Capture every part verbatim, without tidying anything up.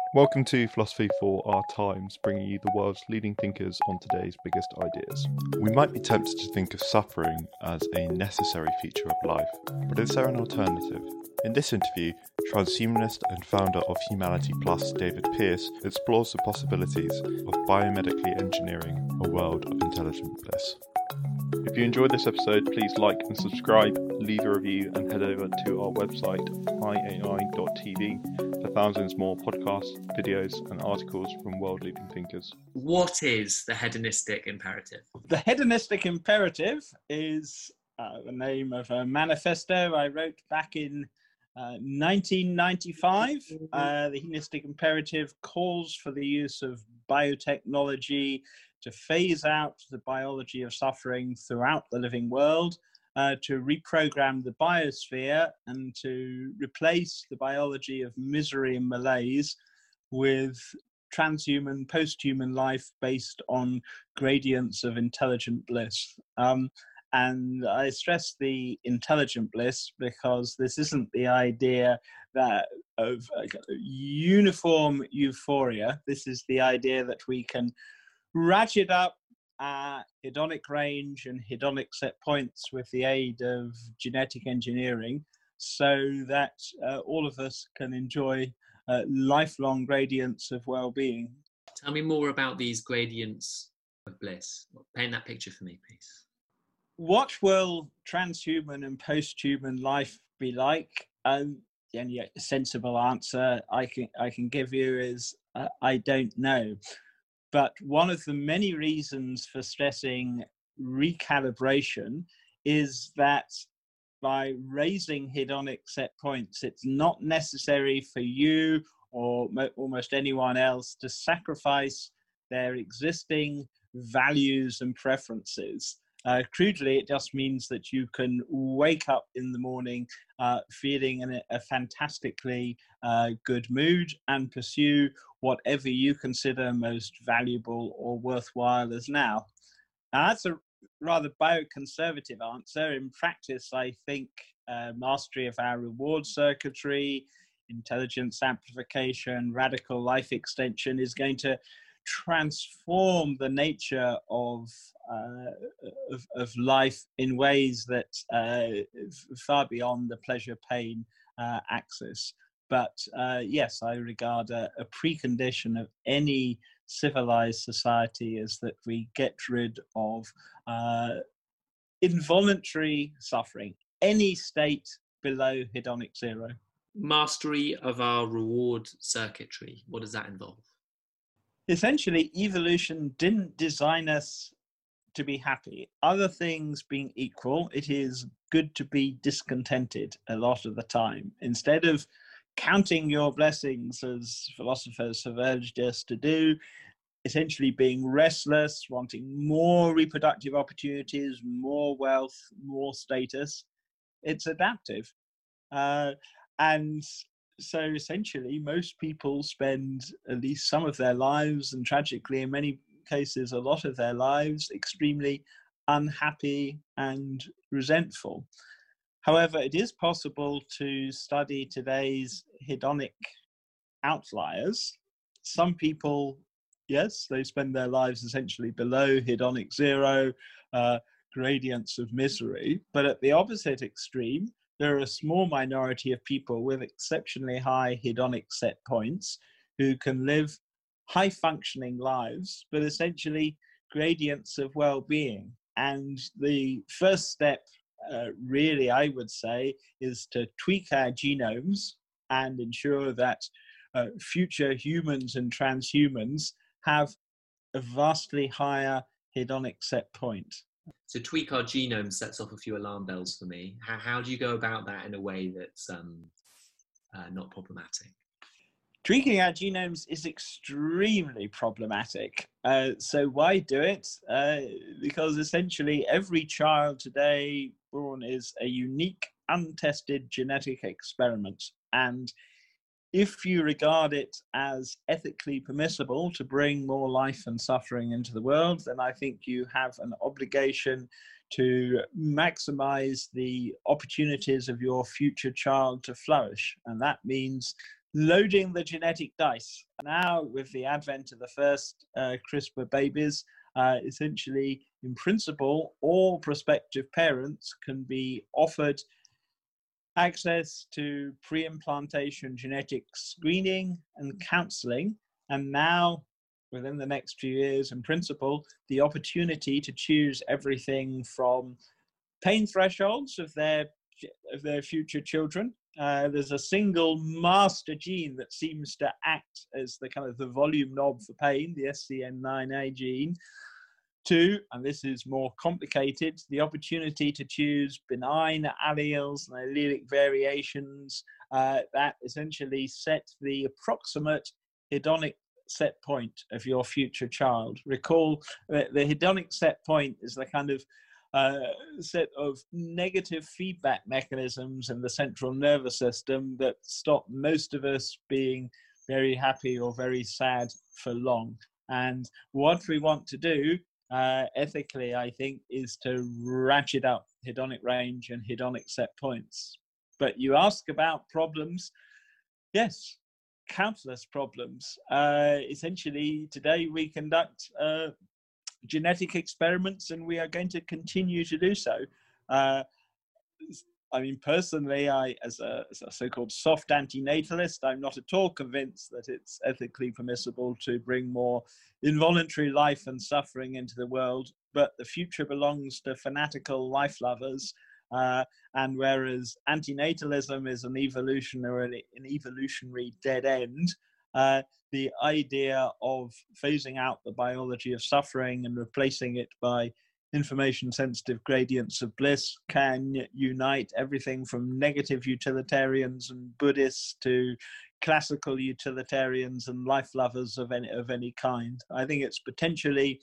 Welcome to Philosophy for Our Times, bringing you the world's leading thinkers on today's biggest ideas. We might be tempted to think of suffering as a necessary feature of life, but is there an alternative? In this interview, transhumanist and founder of Humanity Plus, David Pearce, explores the possibilities of biomedically engineering a world of intelligent bliss. If you enjoyed this episode, please like and subscribe, leave a review, and head over to our website, i a i dot t v, for thousands more podcasts, videos, and articles from world-leading thinkers. What is the hedonistic imperative? The hedonistic imperative is uh, the name of a manifesto I wrote back in uh, nineteen ninety-five. Uh, the hedonistic imperative calls for the use of biotechnology to phase out the biology of suffering throughout the living world, uh, to reprogram the biosphere and to replace the biology of misery and malaise with transhuman, post-human life based on gradients of intelligent bliss. Um, and I stress the intelligent bliss because this isn't the idea that of uh, uniform euphoria. This is the idea that we can ratchet up our hedonic range and hedonic set points with the aid of genetic engineering so that uh, all of us can enjoy uh, lifelong gradients of well-being. Tell me more about these gradients of bliss. Paint that picture for me, please. What will transhuman and post-human life be like? Um, the only sensible answer I can, I can give you is uh, I don't know. But one of the many reasons for stressing recalibration is that by raising hedonic set points, it's not necessary for you or mo- almost anyone else to sacrifice their existing values and preferences. Uh, crudely, it just means that you can wake up in the morning uh, feeling in a, a fantastically uh, good mood and pursue whatever you consider most valuable or worthwhile as now. Now, that's a rather bioconservative answer. In practice, I think uh, mastery of our reward circuitry, intelligence amplification, radical life extension is going to transform the nature of, uh, of, of life in ways that uh, far beyond the pleasure-pain uh, axis. But uh, yes, I regard a, a precondition of any civilized society is that we get rid of uh, involuntary suffering, any state below hedonic zero. Mastery of our reward circuitry. What does that involve? Essentially, evolution didn't design us to be happy. Other things being equal, it is good to be discontented a lot of the time. Instead of counting your blessings, as philosophers have urged us to do, essentially being restless, wanting more reproductive opportunities, more wealth, more status, it's adaptive. Uh, and so essentially, most people spend at least some of their lives, and tragically, in many cases, a lot of their lives, extremely unhappy and resentful. However, it is possible to study today's hedonic outliers. Some people, yes, they spend their lives essentially below hedonic zero, uh, gradients of misery, but at the opposite extreme, there are a small minority of people with exceptionally high hedonic set points who can live high functioning lives, but essentially gradients of well-being. And the first step, uh, really, I would say, is to tweak our genomes and ensure that uh, future humans and transhumans have a vastly higher hedonic set point. So tweak our genome sets off a few alarm bells for me. How, how do you go about that in a way that's um, uh, not problematic? Tweaking our genomes is extremely problematic. Uh, so why do it? Uh, because essentially every child today born is a unique, untested genetic experiment. And if you regard it as ethically permissible to bring more life and suffering into the world, then I think you have an obligation to maximize the opportunities of your future child to flourish. And that means loading the genetic dice. Now, with the advent of the first uh, CRISPR babies, uh, essentially, in principle, all prospective parents can be offered access to pre-implantation genetic screening and counseling, and now, within the next few years, in principle, the opportunity to choose everything from pain thresholds of their of their future children. Uh, there's a single master gene that seems to act as the kind of the volume knob for pain, the S C N nine A gene. Two, and this is more complicated, the opportunity to choose benign alleles and allelic variations uh, that essentially set the approximate hedonic set point of your future child. Recall that the hedonic set point is the kind of uh, set of negative feedback mechanisms in the central nervous system that stop most of us being very happy or very sad for long. And what we want to do Uh, ethically, I think, is to ratchet up hedonic range and hedonic set points. But you ask about problems, yes, countless problems. Uh, essentially, today we conduct uh, genetic experiments, and we are going to continue to do so. Uh, I mean, personally, I, as a, as a so-called soft antinatalist, I'm not at all convinced that it's ethically permissible to bring more involuntary life and suffering into the world, but the future belongs to fanatical life lovers. Uh, and whereas antinatalism is an evolutionary, an evolutionary dead end, uh, the idea of phasing out the biology of suffering and replacing it by information-sensitive gradients of bliss can unite everything from negative utilitarians and Buddhists to classical utilitarians and life lovers of any, of any kind. I think it's potentially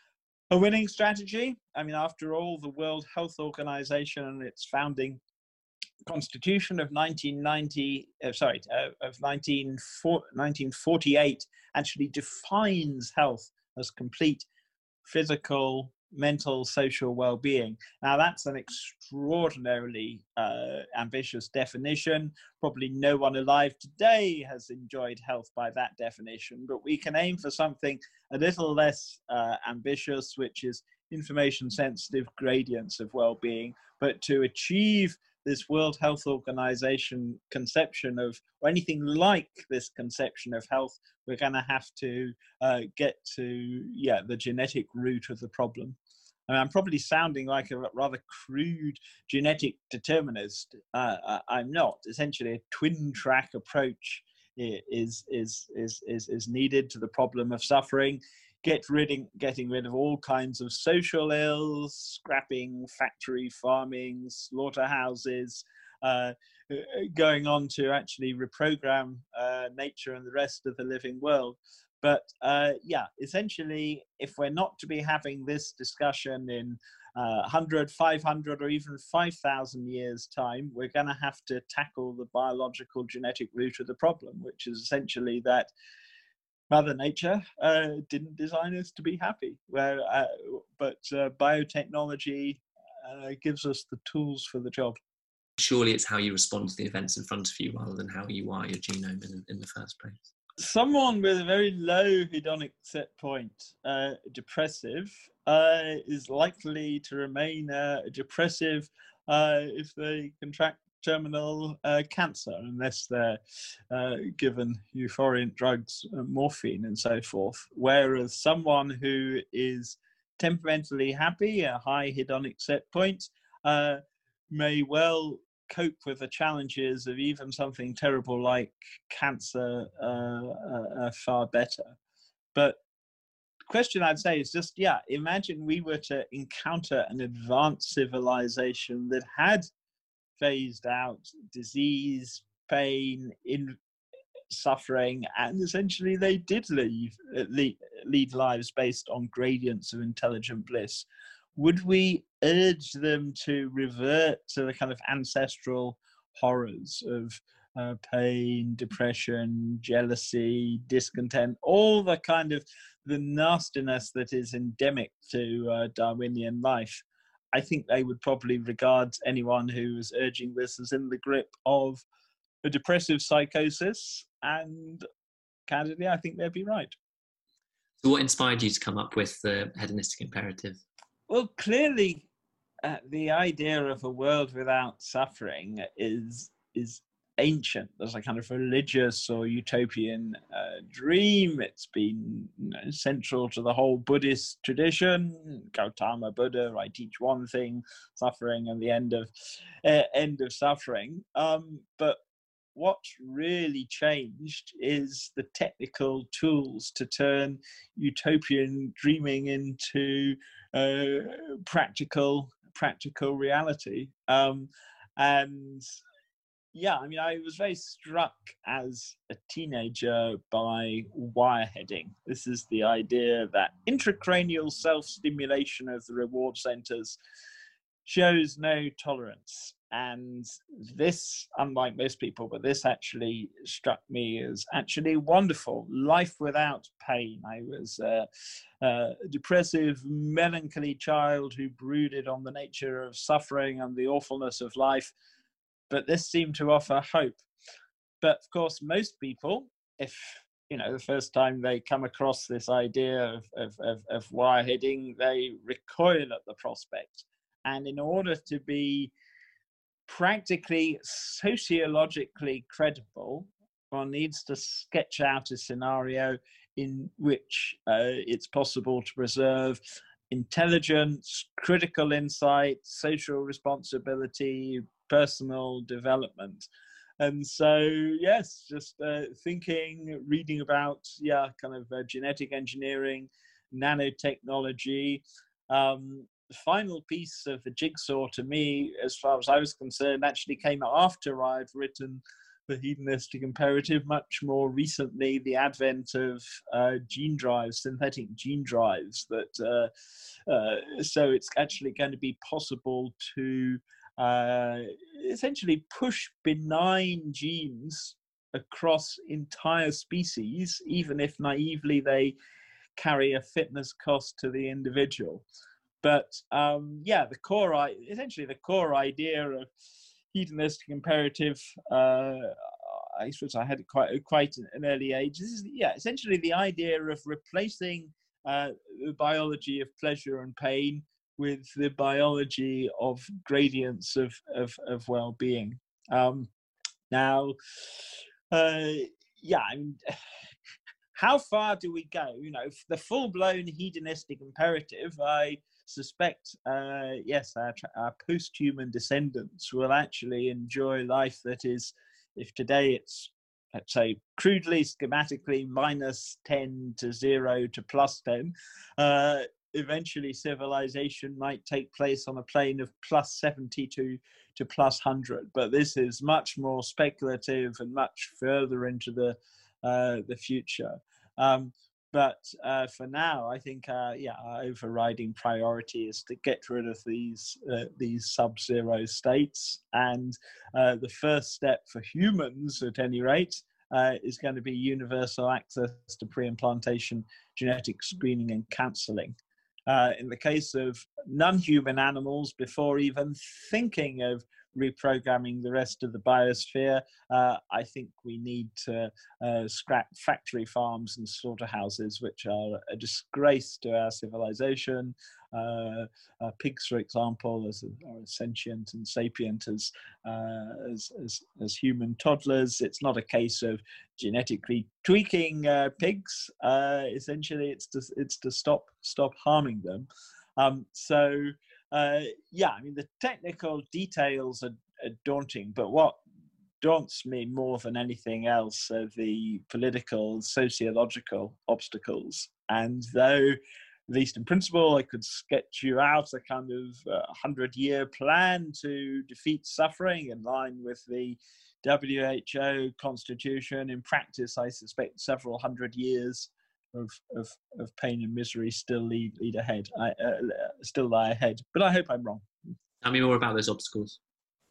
a winning strategy. I mean, after all, the World Health Organization and its founding constitution of nineteen ninety, uh, sorry, uh, of nineteen forty-eight actually defines health as complete physical, mental, social well-being. Now, that's an extraordinarily uh, ambitious definition. Probably no one alive today has enjoyed health by that definition, but we can aim for something a little less uh, ambitious, which is information-sensitive gradients of well-being. But to achieve this World Health Organization conception of, or anything like this conception of health, we're going to have to uh, get to, yeah, the genetic root of the problem. I mean, I'm probably sounding like a rather crude genetic determinist. Uh, I'm not. Essentially, a twin-track approach is, is, is, is, is needed to the problem of suffering. Get rid, getting rid of all kinds of social ills, scrapping factory farming, slaughterhouses, uh, going on to actually reprogram uh, nature and the rest of the living world. But uh, yeah, essentially, if we're not to be having this discussion in uh, one hundred, five hundred, or even five thousand years' time, we're going to have to tackle the biological genetic root of the problem, which is essentially that Mother Nature uh, didn't design us to be happy, where, uh, but uh, biotechnology uh, gives us the tools for the job. Surely it's how you respond to the events in front of you rather than how you wire your genome in, in the first place. Someone with a very low hedonic set point, uh, depressive, uh, is likely to remain uh, depressive uh, if they contract terminal uh, cancer, unless they're uh, given euphoriant drugs, uh, morphine and so forth. Whereas someone who is temperamentally happy, a high hedonic set point, uh, may well cope with the challenges of even something terrible like cancer uh, uh, uh, far better. But the question I'd say is just, yeah, imagine we were to encounter an advanced civilization that had phased out disease, pain, in suffering, and essentially they did leave, lead, lead lives based on gradients of intelligent bliss. Would we urge them to revert to the kind of ancestral horrors of uh, pain, depression, jealousy, discontent, all the kind of the nastiness that is endemic to uh, Darwinian life? I think they would probably regard anyone who is urging this as in the grip of a depressive psychosis, and candidly, I think they'd be right. So what inspired you to come up with the hedonistic imperative? Well, clearly, uh, the idea of a world without suffering is is ancient. There's a kind of religious or utopian uh, dream. It's been, you know, central to the whole Buddhist tradition. Gautama Buddha, I teach one thing, suffering and the end of uh, end of suffering. Um, but what's really changed is the technical tools to turn utopian dreaming into uh, practical practical reality. Um, and yeah, I mean, I was very struck as a teenager by wireheading. This is the idea that intracranial self-stimulation of the reward centers shows no tolerance. And this, unlike most people, but this actually struck me as actually wonderful. Life without pain. I was a, a depressive, melancholy child who brooded on the nature of suffering and the awfulness of life. But this seemed to offer hope. But of course, most people, if, you know, the first time they come across this idea of, of, of, of wireheading, they recoil at the prospect. And in order to be practically sociologically credible, one needs to sketch out a scenario in which uh, it's possible to preserve intelligence, critical insight, social responsibility, personal development. And so, yes, just uh, thinking, reading about, yeah, kind of uh, genetic engineering, nanotechnology. Um, the final piece of the jigsaw to me, as far as I was concerned, actually came after I'd written the hedonistic imperative. Much more recently, the advent of uh, gene drives, synthetic gene drives. That uh, uh, so it's actually going to be possible to uh, essentially push benign genes across entire species, even if naively they carry a fitness cost to the individual. But um, yeah, the core, essentially the core idea of hedonistic imperative, uh, I suppose I had it quite quite an early age. This is, yeah, essentially the idea of replacing uh, the biology of pleasure and pain with the biology of gradients of of, of well-being. Um, now, uh, yeah, I mean, how far do we go? You know, the full-blown hedonistic imperative, I suspect, uh, yes, our, our post-human descendants will actually enjoy life that is, if today it's, let's say, crudely, schematically, minus ten to zero to plus ten, uh, eventually civilization might take place on a plane of plus seventy to, to plus one hundred. But this is much more speculative and much further into the, uh, the future. Um, But uh, for now, I think, uh, yeah, our overriding priority is to get rid of these uh, these sub-zero states. And uh, the first step for humans, at any rate, uh, is going to be universal access to pre-implantation genetic screening and counseling. Uh, in the case of non-human animals, before even thinking of reprogramming the rest of the biosphere, uh, I think we need to uh, scrap factory farms and slaughterhouses, which are a disgrace to our civilization. Uh, uh, pigs, for example, as, are as sentient and sapient as, uh, as, as, as human toddlers. It's not a case of genetically tweaking uh, pigs. Uh, essentially, it's to, it's to stop, stop harming them. Um, so, Uh, yeah, I mean, the technical details are, are daunting, but what daunts me more than anything else are the political, sociological obstacles. And though, at least in principle, I could sketch you out a kind of uh, hundred-year plan to defeat suffering in line with the W H O constitution, in practice, I suspect several hundred years Of, of of pain and misery still lead lead ahead. I uh, still lie ahead, but I hope I'm wrong. Tell me more about those obstacles.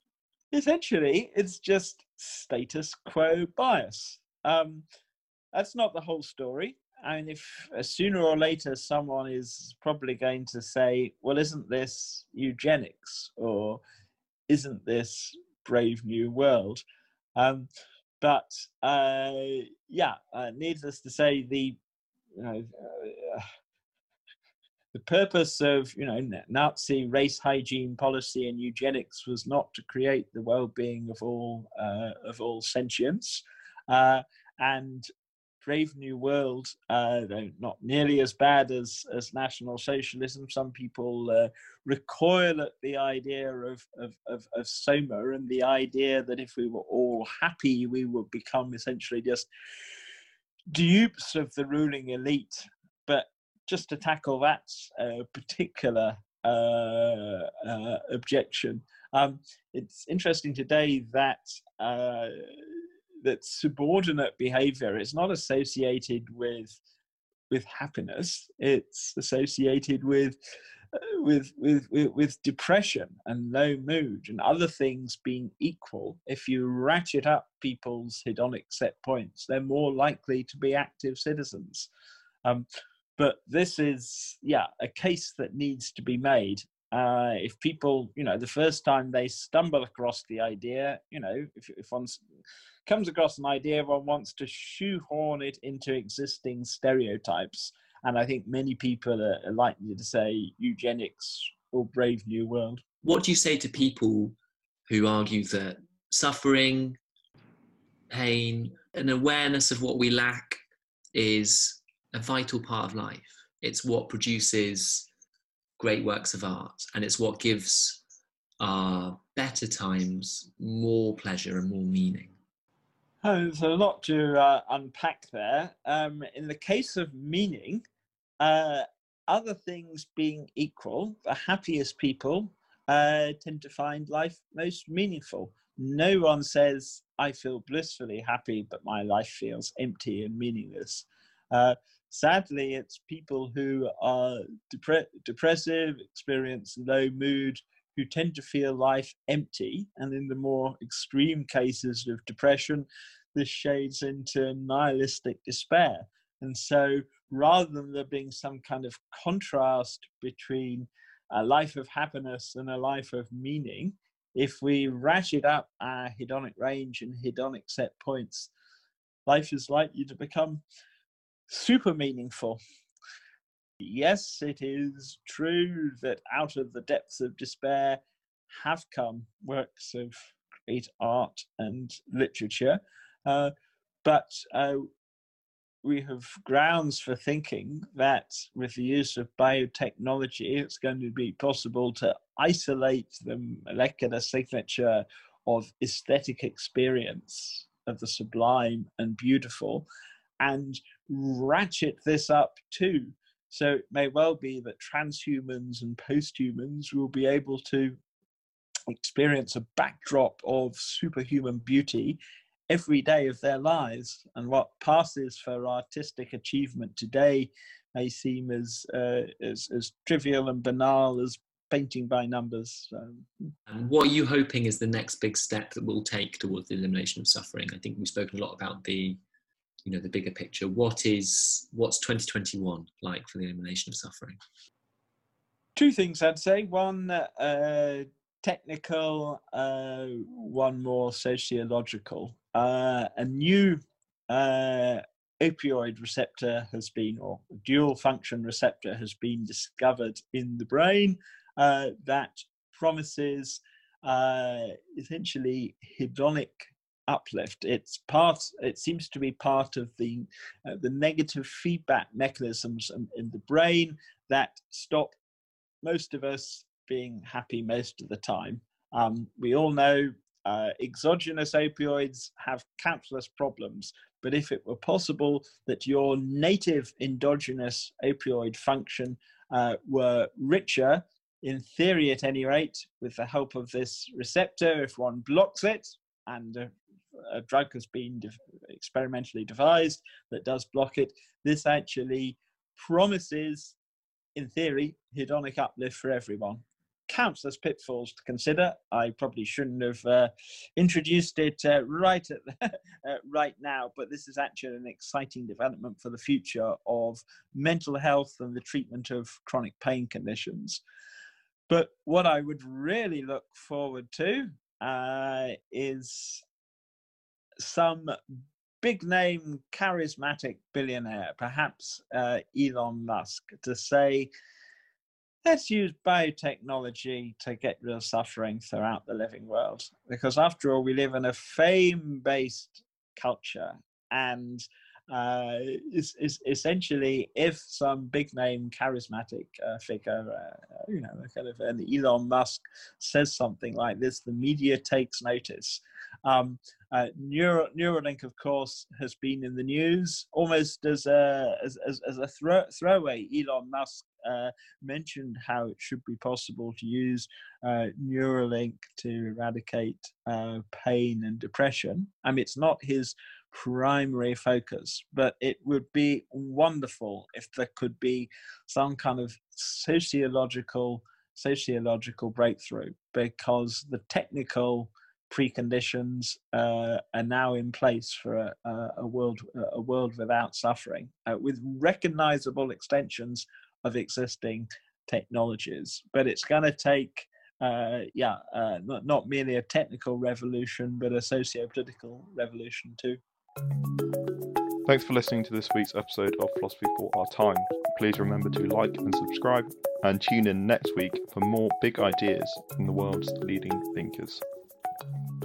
Essentially, it's just status quo bias. Um, that's not the whole story. And if uh, sooner or later someone is probably going to say, "Well, isn't this eugenics?" or "Isn't this Brave New World?" Um, but uh, yeah, uh, needless to say, the you know, uh, the purpose of you know Nazi race hygiene policy and eugenics was not to create the well-being of all uh, of all sentients, uh, and Brave New World, uh, though not nearly as bad as as National Socialism. Some people uh, recoil at the idea of, of of of Soma and the idea that if we were all happy, we would become essentially just dupes of the ruling elite. But just to tackle that uh, particular uh, uh, objection, um, it's interesting today that uh, that subordinate behavior is not associated with with happiness. It's associated with uh, with, with with with depression and low mood, and other things being equal. If you ratchet up people's hedonic set points, they're more likely to be active citizens. Um, but this is, yeah, a case that needs to be made. Uh, if people, you know, the first time they stumble across the idea, you know, if, if one comes across an idea, one wants to shoehorn it into existing stereotypes. And I think many people are, are likely to say eugenics or Brave New World. What do you say to people who argue that suffering, pain, an awareness of what we lack is a vital part of life? It's what produces great works of art, and it's what gives our better times more pleasure and more meaning. Oh, there's a lot to uh, unpack there. Um, in the case of meaning, uh, other things being equal, the happiest people uh, tend to find life most meaningful. No one says, I feel blissfully happy, but my life feels empty and meaningless. Uh, sadly, it's people who are depre- depressive, experience low mood, who tend to feel life empty. And in the more extreme cases of depression, this shades into nihilistic despair. And so rather than there being some kind of contrast between a life of happiness and a life of meaning, if we ratchet up our hedonic range and hedonic set points, life is likely to become super meaningful. Yes, it is true that out of the depths of despair have come works of great art and literature, uh, but uh, we have grounds for thinking that with the use of biotechnology, it's going to be possible to isolate the molecular signature of aesthetic experience of the sublime and beautiful and ratchet this up too. So it may well be that transhumans and posthumans will be able to experience a backdrop of superhuman beauty every day of their lives. And what passes for artistic achievement today may seem as uh, as, as trivial and banal as painting by numbers. Um, and what are you hoping is the next big step that we'll take towards the elimination of suffering? I think we've spoken a lot about the, you know, the bigger picture. What is what's twenty twenty-one like for the elimination of suffering? Two things I'd say. One, uh, technical, uh, one more sociological. Uh, a new uh, opioid receptor has been, or dual function receptor has been discovered in the brain uh, that promises uh, essentially hedonic uplift. It's part. It seems to be part of the uh, the negative feedback mechanisms in, in the brain that stop most of us being happy most of the time. Um, we all know uh, exogenous opioids have countless problems, but if it were possible that your native endogenous opioid function uh, were richer, in theory at any rate, with the help of this receptor, if one blocks it, and a, a drug has been de- experimentally devised that does block it, this actually promises, in theory, hedonic uplift for everyone. Countless pitfalls to consider. I probably shouldn't have uh, introduced it uh, right at the, uh, right now, but this is actually an exciting development for the future of mental health and the treatment of chronic pain conditions. But what I would really look forward to uh, is some big name, charismatic billionaire, perhaps uh, Elon Musk, to say, let's use biotechnology to get rid of suffering throughout the living world. Because after all, we live in a fame-based culture, and uh, is, is essentially, if some big name, charismatic uh, figure, uh, you know, kind of an Elon Musk says something like this, the media takes notice. Um, uh, Neuro, Neuralink, of course, has been in the news almost as a as as, as a throw, throwaway. Elon Musk uh, mentioned how it should be possible to use uh, Neuralink to eradicate uh, pain and depression. I mean, it's not his primary focus, but it would be wonderful if there could be some kind of sociological sociological breakthrough, because the technical preconditions uh, are now in place for a, a, a world a world without suffering, uh, with recognizable extensions of existing technologies. But it's going to take uh, yeah uh, not, not merely a technical revolution, but a socio-political revolution too. Thanks for listening to this week's episode of Philosophy for Our Times. Please remember to like and subscribe, and tune in next week for more big ideas from the world's leading thinkers.